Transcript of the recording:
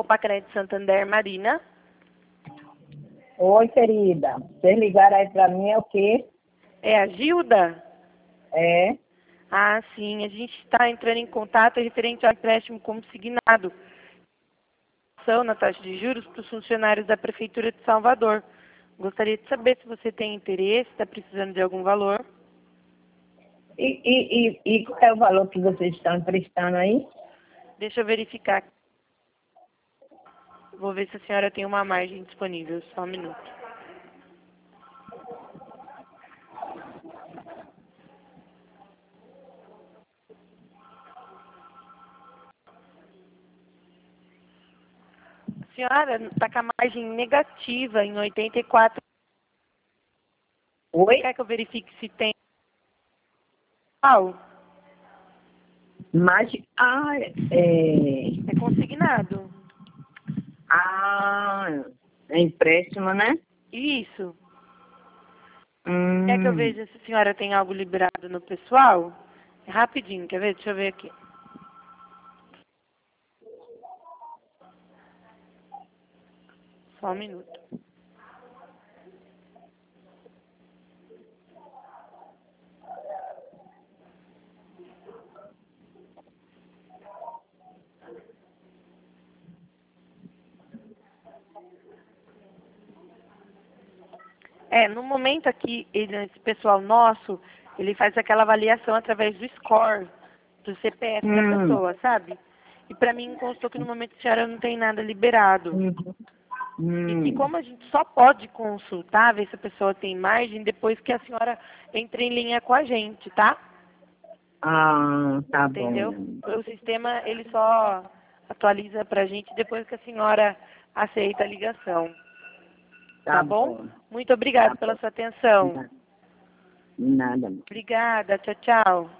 Pacred Santander, Marina. Oi, querida. Vocês ligaram aí pra mim é o quê? É a Gilda? É? Ah, sim. A gente está entrando em contato referente ao empréstimo consignado na taxa de juros para os funcionários da Prefeitura de Salvador. Gostaria de saber se você tem interesse, está precisando de algum valor. E qual é o valor que vocês estão emprestando aí? Deixa eu verificar. Vou ver se a senhora tem uma margem disponível. Só um minuto. A senhora está com a margem negativa em 84. Oi? Quer que eu verifique se tem? Mas, É consignado. É empréstimo, né? Isso. Quer que eu veja se a senhora tem algo liberado no pessoal? É rapidinho, quer ver? Deixa eu ver aqui. Só um minuto. No momento aqui, esse pessoal nosso, ele faz aquela avaliação através do score, do CPF da pessoa, sabe? E pra mim constou que no momento a senhora não tem nada liberado. E que como a gente só pode consultar, ver se a pessoa tem margem, depois que a senhora entre em linha com a gente, tá? Tá Entendeu? bom. O sistema, ele só atualiza pra gente depois que a senhora aceita a ligação. Tá bom? Muito obrigada pela sua atenção. Nada. Obrigada. Tchau, tchau.